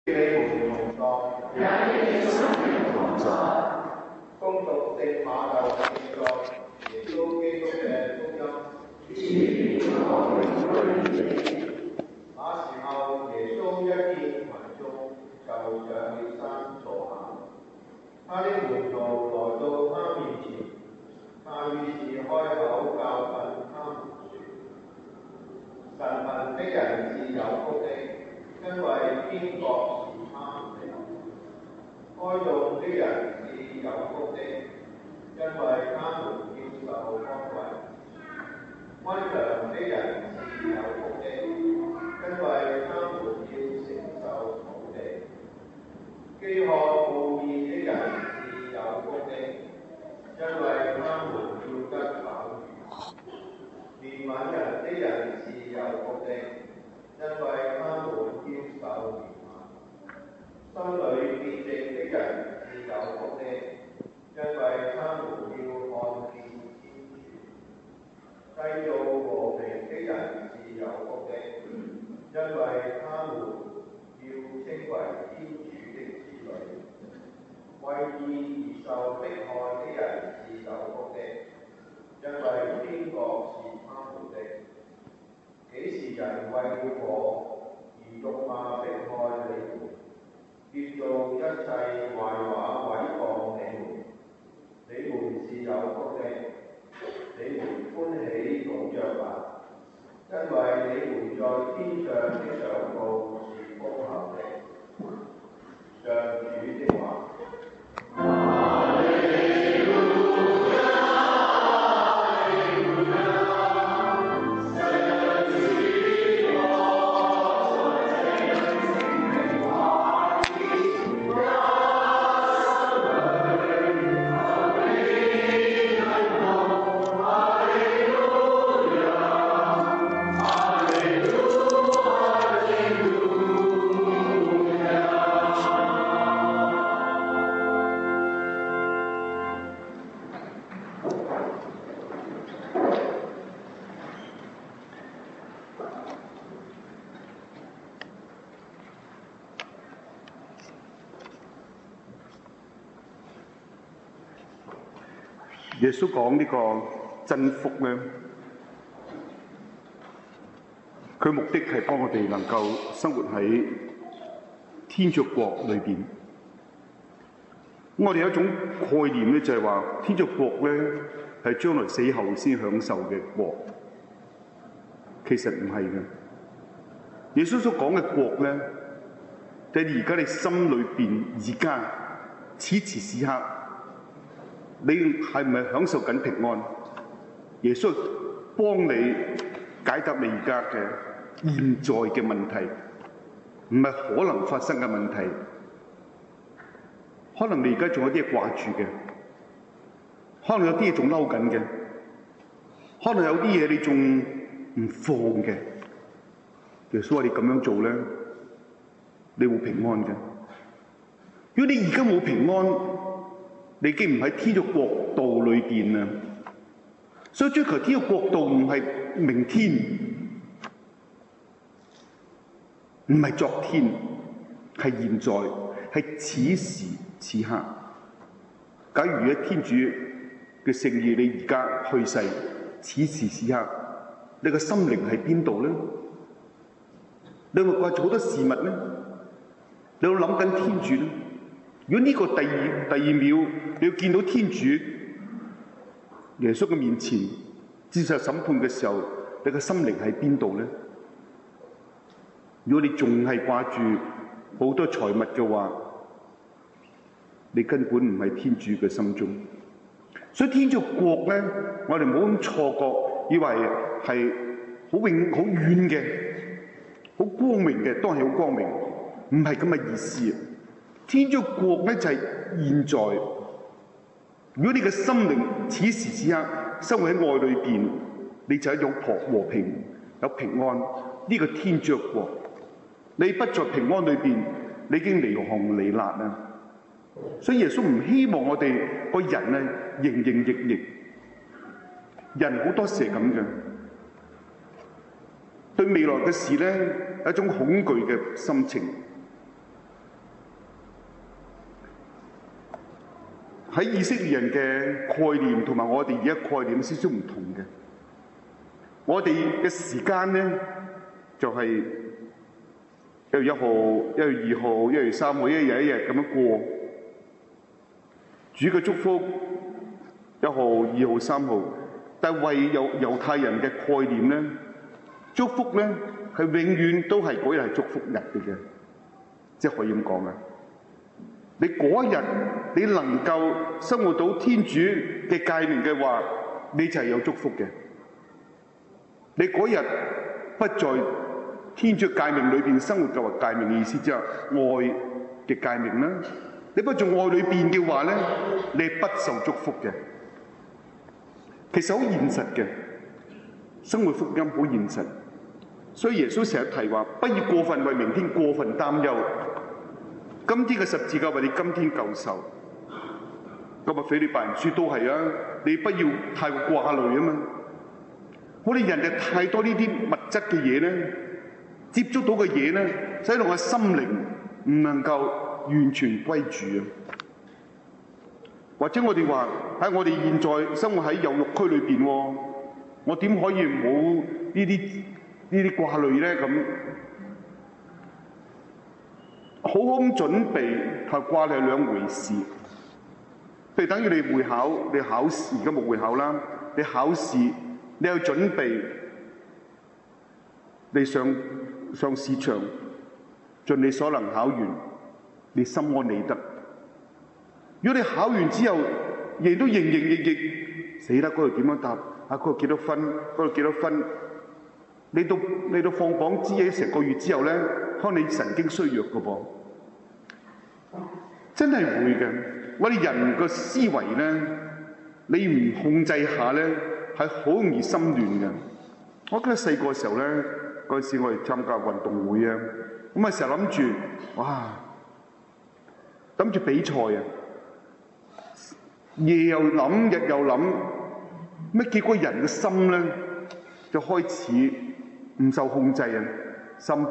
你們同在，恭讀聖馬竇記載耶穌基督嘅福音。那時候，耶穌一見群眾，就上了山坐下。他的門徒來到他面前，他於是開口教訓他們說：神貧的人是有福的，因為天國是他們的；哀慟的人是有福的，因為他們要受安慰；溫良的人是有福的，因為他們要承受土地；飢渴慕義的人是有福的，因為他們要得飽飫；憐憫人的人是有福的，因為他們要受憐憫；心裏潔淨的人是有福的，因為他們要看見天主；製造和平的人是有福的，因為他們要稱為天主的子女；為義而受迫害的人是有福的，因為天國是他們的。幾時人為了我而辱罵迫害你們，捏造一切壞話毀謗你們是有福的，你們歡喜踴躍吧，因為你們在天上的賞報是豐厚的。上主的話。 耶穌講呢個真福咧，佢目的係幫我哋能夠生活喺天主國裏邊。我哋有一種概念咧，就係話天主國咧係將來死後先享受嘅國，其實唔係嘅。耶穌所講嘅國咧，就係而家你心裏邊，而家此時此刻。你係唔係享受緊平安？耶穌幫你解答你而家嘅現在嘅問題，唔係可能發生嘅問題。可能你而家仲有啲嘢掛住嘅，可能有啲嘢仲嬲緊嘅，可能有啲嘢你仲唔放嘅。耶穌話你咁樣做咧，你會平安嘅。如果你而家冇平安，你已經唔喺天主國度裏邊啦，所以追求天主國度唔係明天，唔係昨天，係現在，係此時此刻。假如喺天主嘅聖意，你而家去世，此時此刻，你個心靈喺邊度咧？你會掛住好多事物咧？你會諗緊天主咧？如果呢個第二秒你要見到天主耶穌嘅面前接受審判嘅時候，你嘅心靈喺邊度咧？如果你仲係掛住好多財物嘅話，你根本唔係天主嘅心中。所以天主國咧，我哋唔好咁錯覺，以為係好遠嘅、好光明嘅，當然好光明，唔係咁嘅意思。天主國咧就係現在。如果你嘅心靈此時此刻生活喺愛裏邊，你就係有和平、有平安。呢個天主國，你不在平安裏邊，你已經離紅離辣啦。所以耶穌唔希望我哋個人咧營營役役。人好多時係咁嘅，對未來嘅事咧有一種恐懼嘅心情。 喺以色列人嘅概念同埋我哋而家概念有少少唔同嘅。我哋嘅時間咧就係1月1號、1月2號、1月3號，一日一日咁樣過。主嘅祝福1號、2號、3號，但係為猶太人嘅概念咧，祝福咧係永遠都係嗰日係祝福日嚟嘅，即係可以咁講嘅。你嗰一日你能夠生活到天主嘅誡命嘅話，你就係有祝福嘅。你嗰日不在天主誡命裏邊生活嘅話，誡命嘅意思即係愛嘅誡命啦。你不在愛裏邊嘅話咧，你係不受祝福嘅。其實好現實嘅，生活福音好現實。所以耶穌成日提話，不要過分為明天過分擔憂。今天嘅十字架為你今天救受。咁啊，腓利拜人書都係啊，你不要太過掛慮啊嘛。我哋人就太多呢啲物質嘅嘢咧，接觸到嘅嘢咧，使到我心靈唔能夠完全歸主啊。或者我哋話喺我哋現在生活喺有肉區裏邊，我點可以冇呢啲掛慮咧？咁好好咁準備同掛慮係兩回事。譬如等於你會考，你考試而家冇會考啦，你考試你有準備，你上試場，盡你所能考完，你心安理得。如果你考完之後，亦都營役，死啦！嗰度點樣答？嗰度幾多分？嗰度幾多分？你到放榜知嘅成個月之後咧，可能你神經衰弱嘅噃，真係會嘅。我哋人個思維咧，你唔控制下咧，係好容易心亂嘅。我記得細個時候咧，嗰陣時我哋參加運動會啊，咁啊成日諗住，哇，諗住比賽啊！夜又諗，日又諗，咩結果人嘅心咧就開始唔受控制啊，心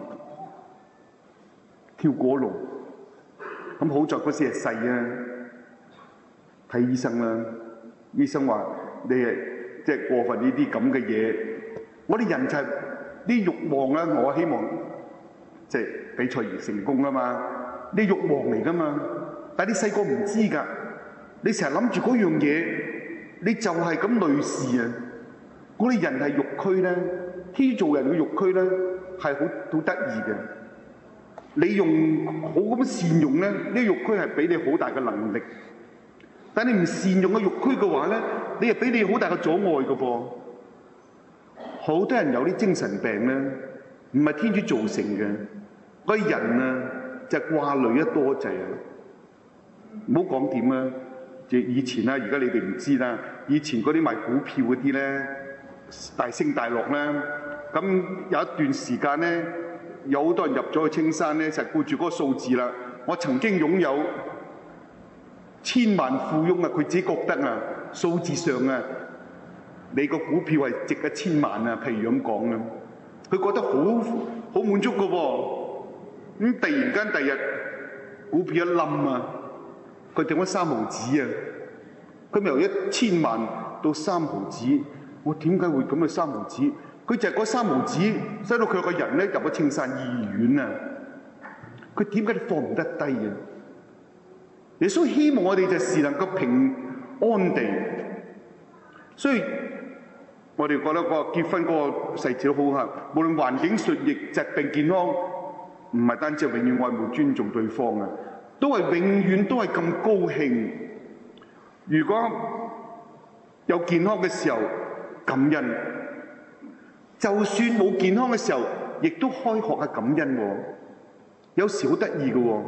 跳過龍。咁好在嗰時係細啊，睇醫生啦，醫生話你係即係過分呢啲咁嘅嘢。我哋人就係啲慾望啦，我希望即係比賽而成功啊嘛，啲慾望嚟噶嘛。但係你細個唔知㗎。你成日諗住嗰樣嘢，你就係咁類似啊！我哋人係肉軀咧，天做人嘅肉軀咧係好得意嘅。你用好咁善用咧，呢個肉軀係俾你好大嘅能力。但你唔善用個肉軀嘅話咧，你係俾你好大嘅阻礙嘅噃。好多人有啲精神病咧，唔係天主造成嘅。嗰啲人啊，就掛慮得多滯啊！唔好講點啊！即係以前啦，而家你哋唔知啦。以前嗰啲賣股票嗰啲咧，大升大落啦。咁有一段時間咧，有好多人入咗去青山咧，就顧住嗰個數字啦。我曾經擁有千萬富翁啊，佢自己覺得啊，數字上啊，你個股票係值1000萬啊，譬如咁講啊，佢覺得好滿足㗎喎。咁突然間第日股票一冧啊！佢剩咗3毫子啊！佢由1000萬到3毫子，我點解會咁嘅3毫子？佢就係嗰3毫子，使到佢個人咧入咗青山醫院啊！佢點解都放唔得低啊？耶穌希望我哋就時能夠平安地，所以我哋覺得個結婚嗰個細節都好嚇。無論環境順逆、疾病健康，唔係單止永遠愛慕尊重對方啊！都係永遠都係咁高興。如果有健康嘅時候感恩，就算冇健康嘅時候，亦都開學下感恩喎。有時好得意嘅喎，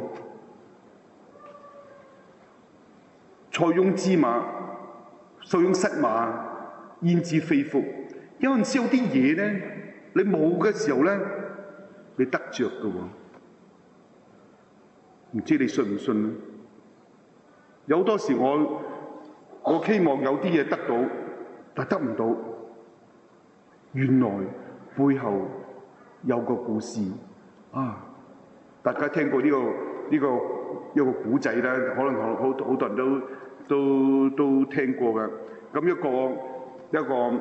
塞翁之馬，塞翁失馬，焉知非福。有陣時有啲嘢咧，你冇嘅時候咧，你得着嘅喎。唔知你信唔信咧？有好多時我希望有啲嘢得到，但得唔到。原來背後有個故事啊！大家聽過呢個一個古仔咧，可能好多人都都聽過嘅。咁一個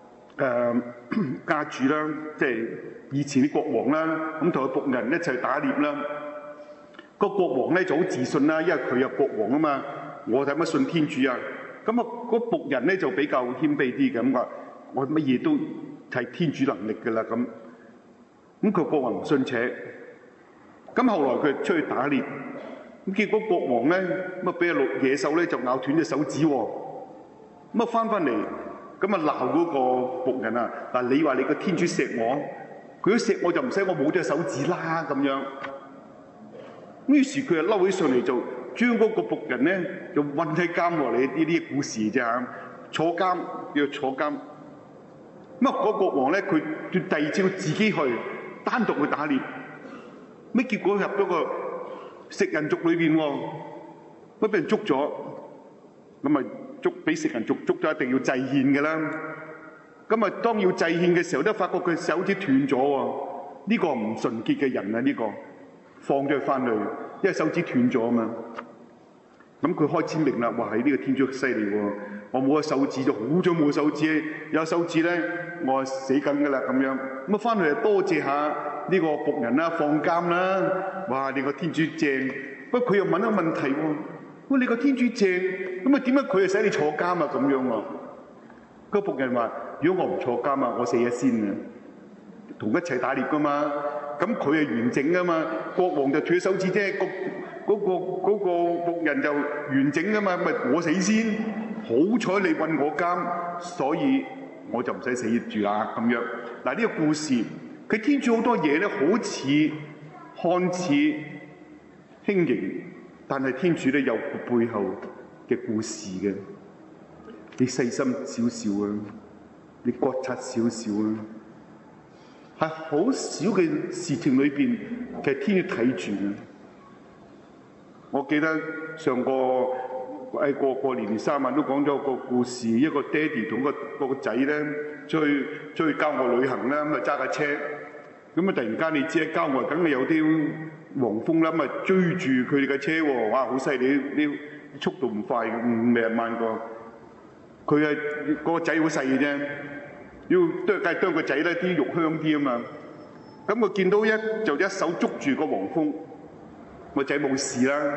家主啦，即係以前啲國王啦，咁同佢僕人一齊打獵啦。個國王咧就好自信啦，因為佢係國王啊嘛，我使乜信天主啊？咁啊，個僕人咧就比較謙卑啲嘅，咁話我乜嘢都係天主能力㗎啦咁。咁佢國王唔信邪，咁後來佢出去打獵，咁結果國王咧咁啊俾隻野獸咧就咬斷隻手指喎，咁啊翻嚟，咁啊鬧嗰個僕人啊，嗱你話你個天主錫我，佢都錫我就唔使我冇隻手指啦咁樣。於是佢就嬲起上嚟，就將嗰個僕人咧就韞喺監落嚟。呢啲故事啫嚇，坐監要坐監。咁啊，嗰國王咧，佢第二朝自己去單獨去打獵，咩結果入咗個食人族裏邊喎，乜俾人捉咗，咁啊俾食人族捉咗，一定要祭獻嘅啦。咁啊，當要祭獻嘅時候，都發覺佢手指斷咗喎。呢個唔純潔嘅人啊，呢個。放咗佢翻去，因為手指斷咗啊嘛。咁佢開始明啦，哇！呢個天主犀利喎！我冇咗手指就好彩冇手指，有手指咧，我係死緊噶啦咁樣。咁啊翻去就多謝下呢個僕人啦，放監啦。哇！你個天主正，不過佢又問一個問題喎。喂，你個天主正，咁啊點解佢又使你坐監啊？咁樣喎。個僕人話：如果我唔坐監啊，我死咗先啊！同一齊打獵噶嘛。咁佢係完整噶嘛，國王就斷手指啫，嗰個僕人就完整噶嘛，咪我死先。好彩你韞我監，所以我就唔使死住啦咁樣。嗱，呢個故事，佢天主好多嘢咧，好似看似輕盈，但係天主咧有背後嘅故事嘅。你細心少少啊，你覺察少少啊。係好少嘅事情裏邊，其實天主睇住嘅。我記得上個過年三晚都講咗個故事，一個爹哋同個仔咧出去郊外旅行啦，咁啊揸架車，咁啊突然間你知喺郊外梗係有啲黃蜂啦，咁啊追住佢哋嘅車喎，哇好犀利，啲速度唔快嘅，50萬個。佢係個仔好細嘅啫。要梗係啄個仔咧，啲肉香啲啊嘛。咁佢見到一手捉住個黃蜂，個仔冇事啦。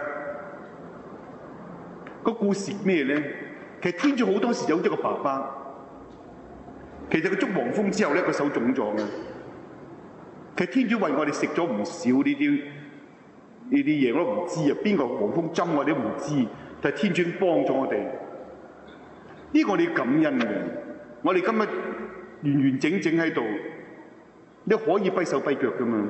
個故事咩咧？其實天主好多時有咗個爸爸，其實佢捉黃蜂之後咧，個手腫咗嘅。其實天主為我哋食咗唔少呢啲嘢，我都唔知啊。邊個黃蜂針我哋都唔知，但係天主幫咗我哋。呢個我哋要感恩嘅。我哋今日完完整整喺度，你可以跛手跛腳噶嘛？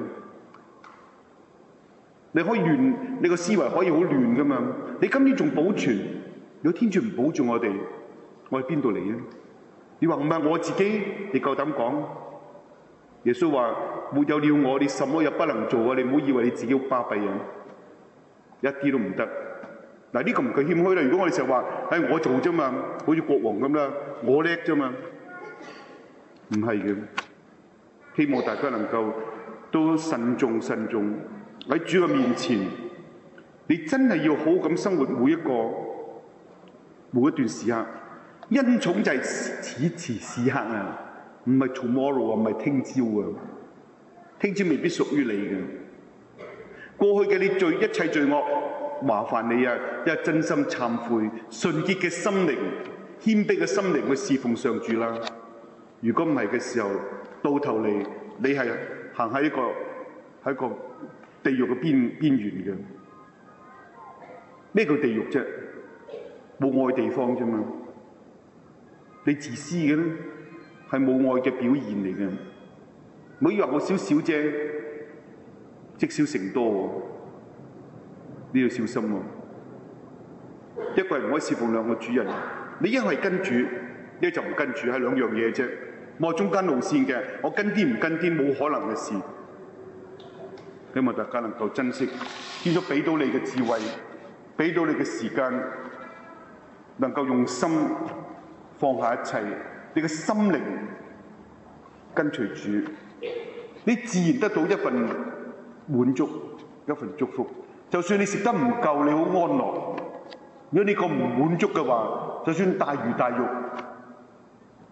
你可以亂，你個思維可以好亂噶嘛？你今天仲保存，如果天主唔保住我哋，我喺邊度嚟啊？你話唔係我自己，你夠膽講？耶穌話：沒有了我，你什麼也不能做啊！你唔好以為你自己好巴閉啊，一啲都唔得。嗱，呢個唔夠謙虛啦。如果我哋成日話係我做啫嘛，好似國王咁啦，我叻啫嘛。唔係嘅，希望大家能夠都慎重喺主嘅面前，你真係要好咁生活每一段時刻。恩寵就係此時此刻啊，唔係 tomorrow 啊，唔係聽朝啊，聽朝未必屬於你嘅。過去嘅你一切罪惡，麻煩你啊，一真心懺悔，純潔嘅心靈，謙卑嘅心靈去侍奉上主啦。如果唔係嘅時候，到頭嚟你係行喺一個地獄嘅邊緣嘅。咩叫地獄啫？冇愛地方啫嘛。你自私嘅咧，係冇愛嘅表現嚟嘅。唔好以為我少少啫，積少成多喎。你要小心喎。一個人唔可以侍奉兩個主人。你一係跟主，一就唔跟主，係兩樣嘢啫。我中間路線嘅，我跟啲唔跟啲，冇可能嘅事。希望大家能夠珍惜，天主俾到你嘅智慧，俾到你嘅時間，能夠用心放下一切，你嘅心靈跟隨主，你自然得到一份滿足，一份祝福。就算你食得唔夠，你好安樂， 如果你個唔滿足嘅話，就算大魚大肉，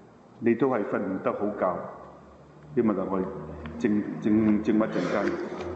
你都係瞓唔得好覺。你問下我靜一陣間。